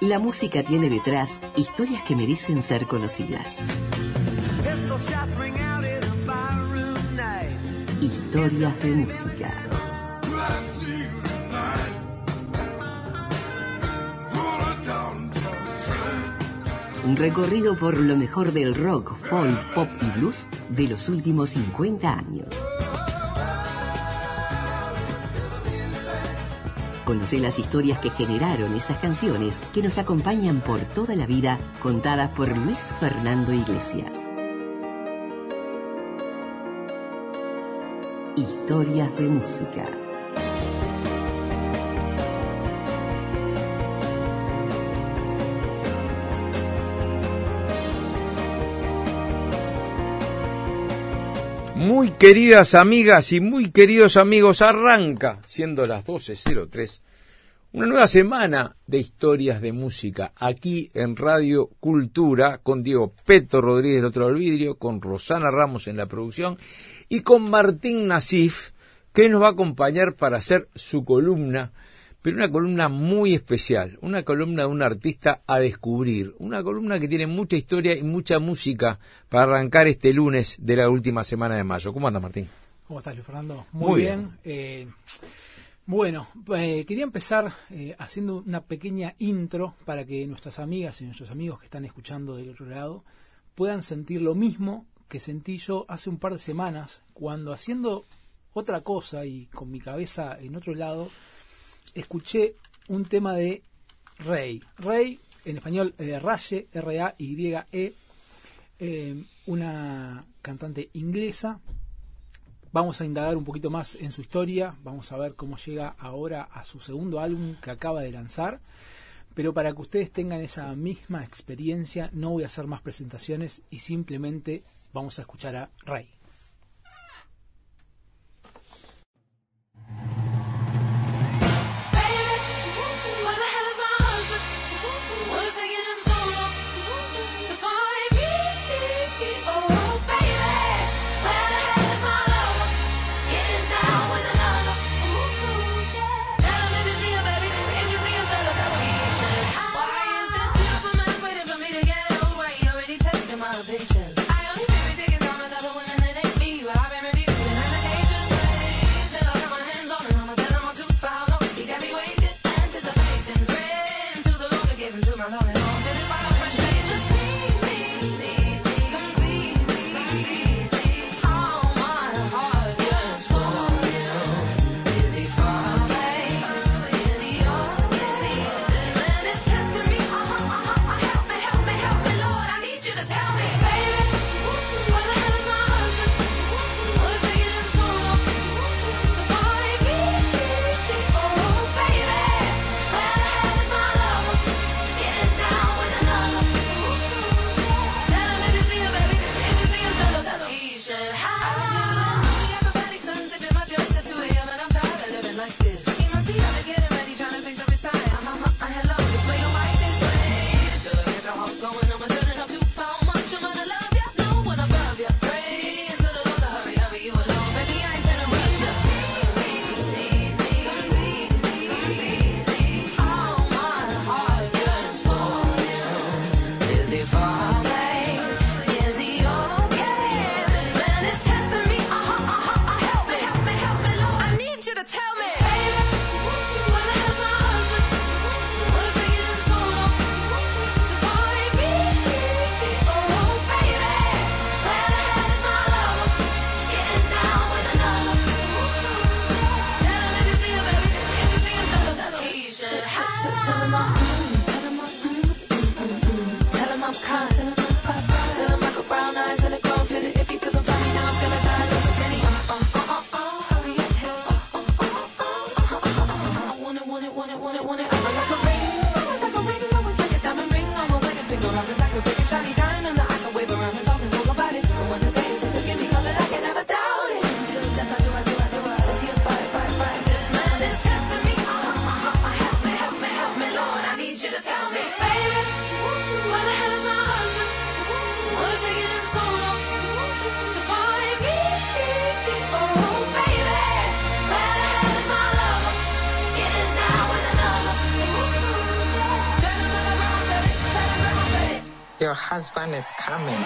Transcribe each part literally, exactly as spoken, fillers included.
La música tiene detrás historias que merecen ser conocidas. Historias de música. Un recorrido por lo mejor del rock, folk, pop y blues de los últimos cincuenta años. Conoce las historias que generaron esas canciones que nos acompañan por toda la vida, contadas por Luis Fernando Iglesias. Historias de música. Muy queridas amigas y muy queridos amigos, arranca, siendo las doce cero tres, una nueva semana de historias de música aquí en Radio Cultura, con Diego Peto Rodríguez del otro vidrio, con Rosana Ramos en la producción y con Martín Nasif, que nos va a acompañar para hacer su columna, pero una columna muy especial, una columna de un artista a descubrir, una columna que tiene mucha historia y mucha música para arrancar este lunes de la última semana de mayo. ¿Cómo anda, Martín? ¿Cómo estás, Luis Fernando? Muy, Muy bien. bien. Eh, bueno, eh, quería empezar eh, haciendo una pequeña intro para que nuestras amigas y nuestros amigos que están escuchando del otro lado puedan sentir lo mismo que sentí yo hace un par de semanas, cuando haciendo otra cosa y con mi cabeza en otro lado, escuché un tema de Rey. Rey, en español, eh, Raye, R A Y E, eh, una cantante inglesa. Vamos a indagar un poquito más en su historia, vamos a ver cómo llega ahora a su segundo álbum que acaba de lanzar. Pero para que ustedes tengan esa misma experiencia, no voy a hacer más presentaciones y simplemente vamos a escuchar a Rey. If he doesn't find me now, I'm gonna die. Don't you, Kenny? Uh, uh, uh, uh, hurry up, hills. Uh, uh, uh, uh. your husband is coming.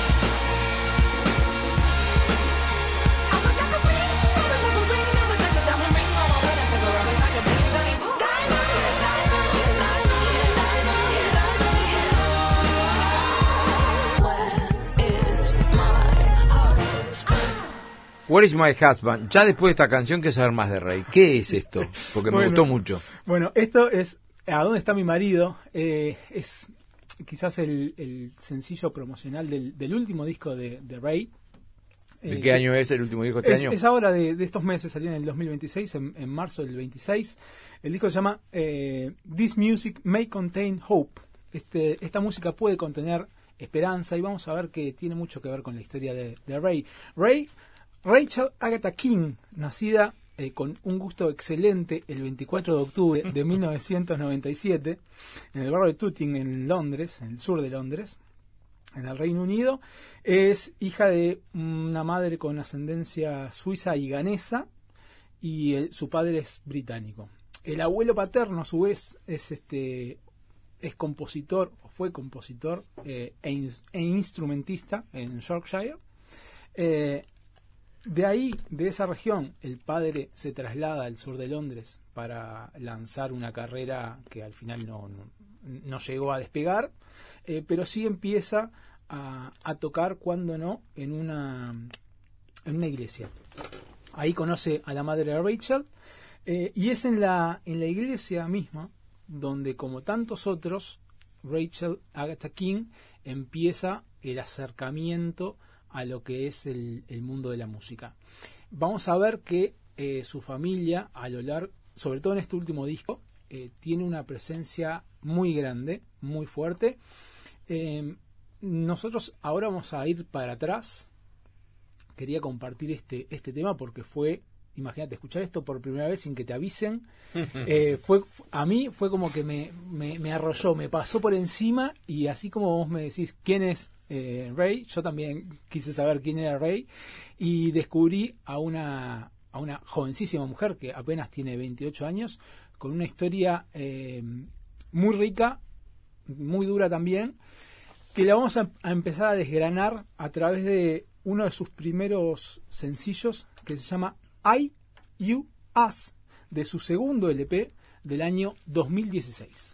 Where is my husband? Ya después de esta canción quiero saber más de Rey. ¿Qué es esto? Porque me bueno, gustó mucho. Bueno, esto es ¿A dónde está mi marido? Eh, es quizás el, el sencillo promocional del, del último disco de, de Rey. ¿De eh, qué año es el último disco de este es, año? Es ahora de, de estos meses, salió en el dos mil veintiséis, en, en marzo del veintiséis. El disco se llama eh, This Music May Contain Hope. Este, esta música puede contener esperanza, y vamos a ver que tiene mucho que ver con la historia de, de Rey. Rey Rachel Agatha King, nacida eh, con un gusto excelente el veinticuatro de octubre de mil novecientos noventa y siete en el barrio de Tooting, en Londres, en el sur de Londres, en el Reino Unido. Es hija de una madre con ascendencia suiza y ganesa, y el, su padre es británico. El abuelo paterno, a su vez, es este es compositor, o fue compositor eh, e, in, e instrumentista en Yorkshire. Eh, De ahí, de esa región, el padre se traslada al sur de Londres para lanzar una carrera que al final no, no, no llegó a despegar, eh, pero sí empieza a, a tocar, cuando no, en una, en una iglesia. Ahí conoce a la madre de Rachel, eh, y es en la, en la iglesia misma donde, como tantos otros, Rachel Agatha King empieza el acercamiento a lo que es el, el mundo de la música. Vamos a ver que eh, su familia, a lo largo, sobre todo en este último disco, eh, tiene una presencia muy grande, muy fuerte. Eh, nosotros ahora vamos a ir para atrás. Quería compartir este, este tema porque fue, imagínate, escuchar esto por primera vez sin que te avisen. Eh, fue a mí fue como que me, me, me arrolló, me pasó por encima, y así como vos me decís quién es Eh, Rey, yo también quise saber quién era Rey, y descubrí a una a una jovencísima mujer que apenas tiene veintiocho años, con una historia eh, muy rica, muy dura también, que la vamos a, a empezar a desgranar a través de uno de sus primeros sencillos, que se llama I, You, Us, de su segundo L P del año dos mil dieciséis.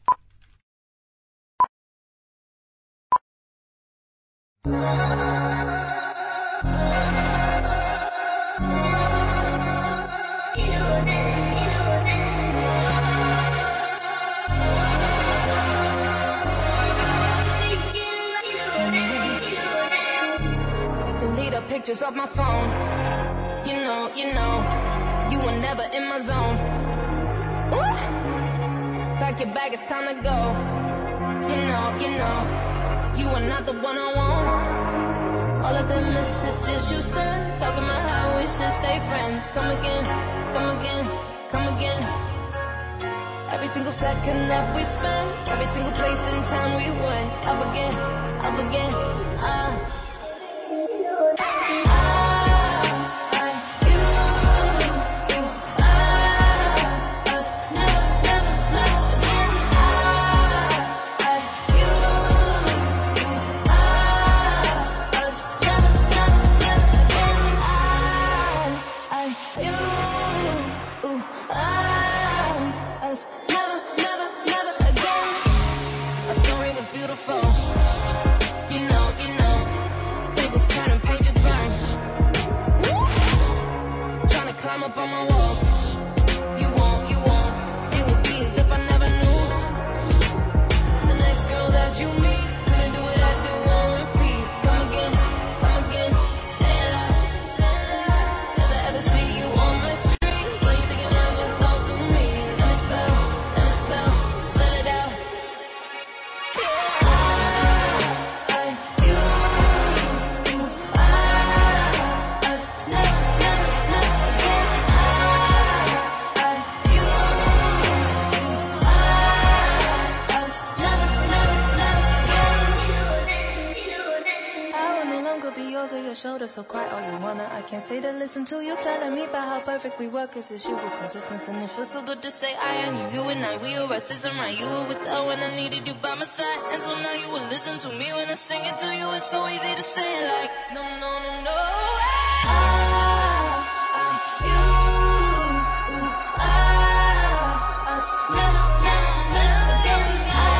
Delete the pictures of my phone. You know, you know, you were never in my zone. Ooh. Pack your bag, it's time to go. You know, you know, you are not the one I want. All of the messages you sent, talking about how we should stay friends. Come again, come again, come again. Every single second that we spent, every single place in town we went. Up again, up again, ah. Uh. shoulder, so cry all you wanna. I can't stay to listen to you telling me about how perfect we were, cause it's you who cause it's missing. It feels so good to say I and you, you and I, we were racism, right? You were without when I needed you by my side, and so now you will listen to me when I sing it to you. It's so easy to say like, no, no, no, no. I, you, I, us, never, never, never again.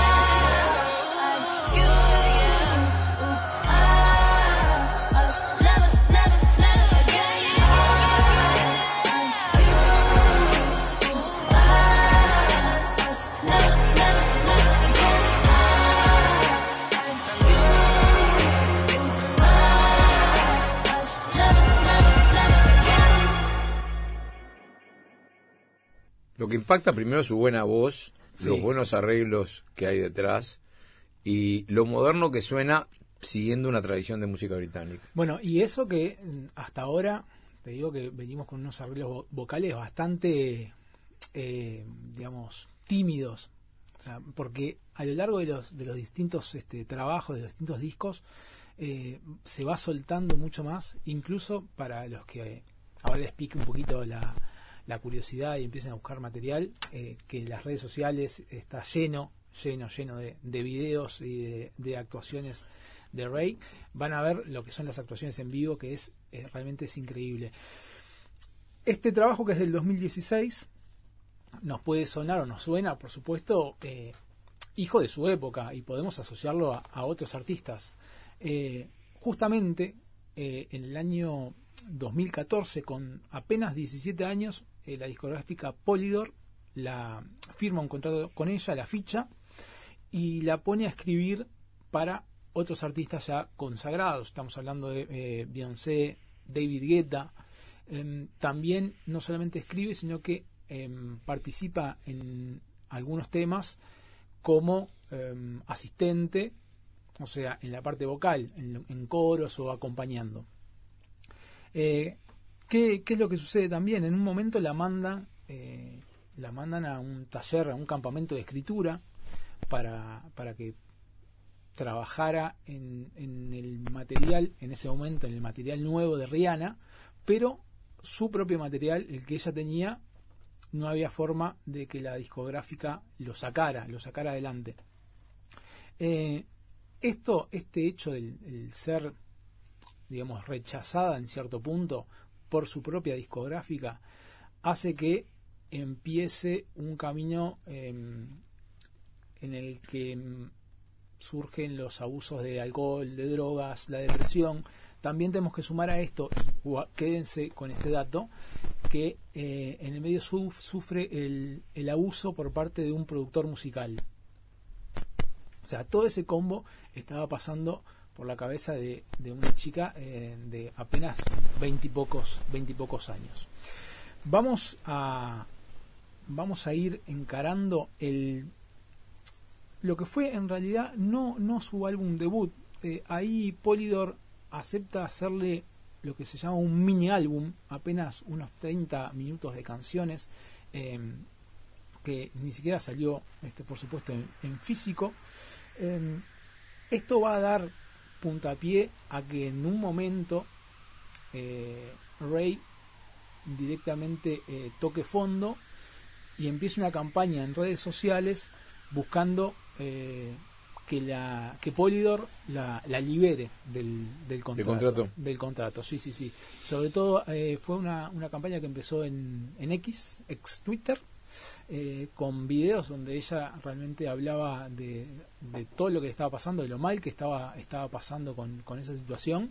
Lo que impacta primero es su buena voz, sí, los buenos arreglos que hay detrás y lo moderno que suena siguiendo una tradición de música británica. Bueno, y eso que hasta ahora, te digo que venimos con unos arreglos vocales bastante, eh, digamos, tímidos. O sea, porque a lo largo de los, de los distintos este, trabajos, de los distintos discos, eh, se va soltando mucho más, incluso para los que ahora les pique un poquito la... la curiosidad y empiecen a buscar material, eh, que las redes sociales está lleno, lleno, lleno de, de videos y de, de actuaciones de Ray. Van a ver lo que son las actuaciones en vivo, que es eh, realmente es increíble. Este trabajo, que es del dos mil dieciséis, nos puede sonar o nos suena, por supuesto, eh, hijo de su época, y podemos asociarlo a, a otros artistas. Eh, justamente eh, en el año dos mil catorce, con apenas diecisiete años, eh, la discográfica Polydor la firma un contrato con ella, la ficha, y la pone a escribir para otros artistas ya consagrados. Estamos hablando de eh, Beyoncé, David Guetta. Eh, también no solamente escribe, sino que eh, participa en algunos temas como eh, asistente, o sea, en la parte vocal, en, en coros o acompañando. Eh, ¿qué, ¿Qué es lo que sucede también? En un momento la mandan, eh, la mandan a un taller, a un campamento de escritura para, para que trabajara en, en el material, en ese momento, en el material nuevo de Rihanna, pero su propio material, el que ella tenía, no había forma de que la discográfica lo sacara, lo sacara adelante. Eh, esto, este hecho del el ser, digamos, rechazada en cierto punto por su propia discográfica, hace que empiece un camino eh, en el que surgen los abusos de alcohol, de drogas, la depresión. También tenemos que sumar a esto, y quédense con este dato, que eh, en el medio suf, sufre el, el abuso por parte de un productor musical. O sea, todo ese combo estaba pasando por la cabeza de, de una chica eh, de apenas veintipocos veintipocos años. Vamos a vamos a ir encarando el lo que fue en realidad no no su álbum debut. Eh, ahí Polydor acepta hacerle lo que se llama un mini álbum, apenas unos treinta minutos de canciones, eh, que ni siquiera salió, este, por supuesto, en, en físico. Eh, esto va a dar puntapié a que en un momento eh, Ray directamente eh, toque fondo y empiece una campaña en redes sociales buscando eh, que la que Polydor la, la libere del, del contrato, contrato del contrato sí sí sí sobre todo eh, fue una, una campaña que empezó en, en X ex Twitter, eh, con videos donde ella realmente hablaba de, de todo lo que estaba pasando, de lo mal que estaba estaba pasando con, con esa situación,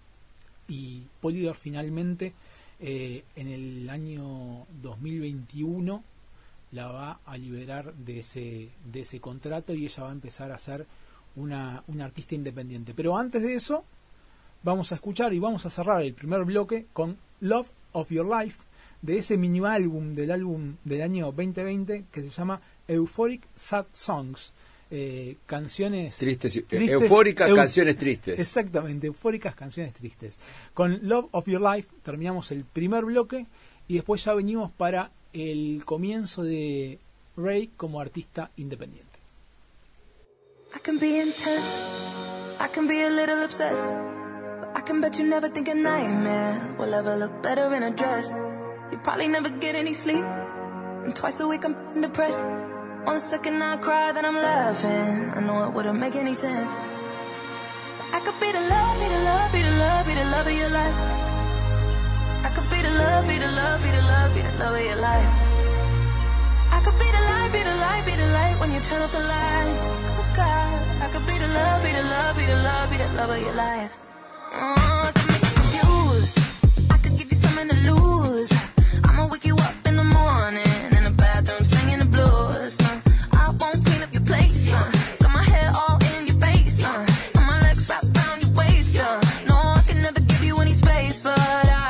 y Polydor finalmente eh, en el año dos mil veintiuno la va a liberar de ese de ese contrato y ella va a empezar a ser una, una artista independiente. Pero antes de eso vamos a escuchar y vamos a cerrar el primer bloque con Love of Your Life, de ese mini álbum del álbum del año veinte veinte que se llama Euphoric Sad Songs, eh, canciones tristes, tristes eufóricas eu, canciones tristes. Exactamente, eufóricas canciones tristes. Con Love of Your Life terminamos el primer bloque y después ya venimos para el comienzo de Ray como artista independiente. I can be intense, I can be a little obsessed, but I can bet you never think a nightmare will ever look better in a dress. You probably never get any sleep, and twice a week I'm depressed. One second I cry, then I'm laughing. I know it wouldn't make any sense. I could be the love, be the love, be the love, be the love of your life. I could be the love, be the love, be the love, be the love of your life. I could be the light, be the light, be the light when you turn off the lights. Oh God, I could be the love, be the love, be the love, be the love of your life. Oh, I could make you confused. I could give you something to lose. I'ma wake you up in the morning in the bathroom singing the blues. Uh, I won't clean up your place. Uh, got my hair all in your face. Uh, and my legs wrapped around your waist. Uh, no, I can never give you any space, but I.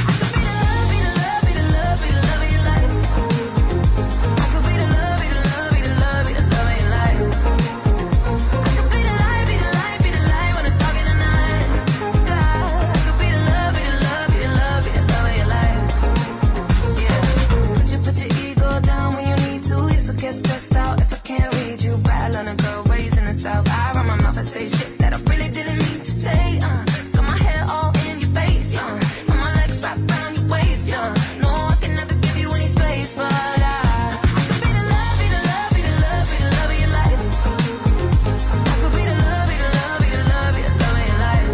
Stressed out if I can't read you. Bad on a girl raised in the South. I run my mouth and say shit that I really didn't mean to say. Uh, got my hair all in your face. Uh, and my legs wrapped around your waist. Uh, no, I can never give you any space, but I. I could be the love, be the love, be the love, be the love of your life. I could be the love, be the love, be the love, be the love of your life.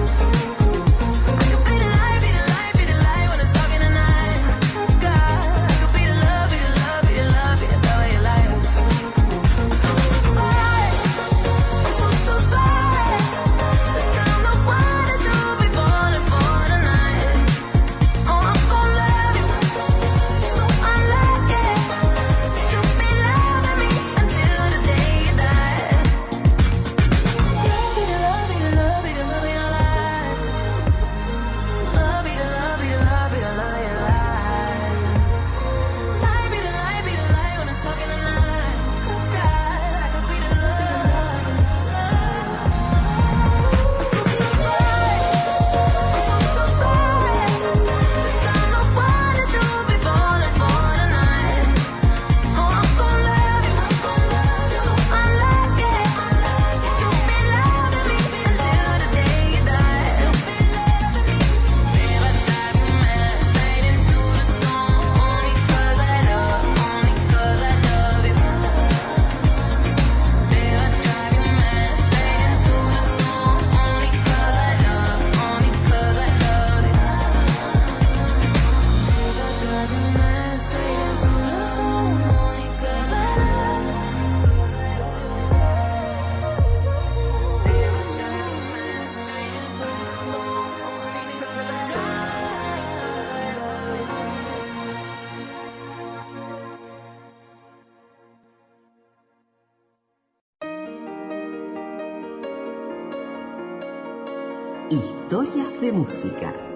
I could be the light, be the light, be the light when it's dark in the night. God, I could be the love, be the love, be the love, be the love of your life. Historias de música.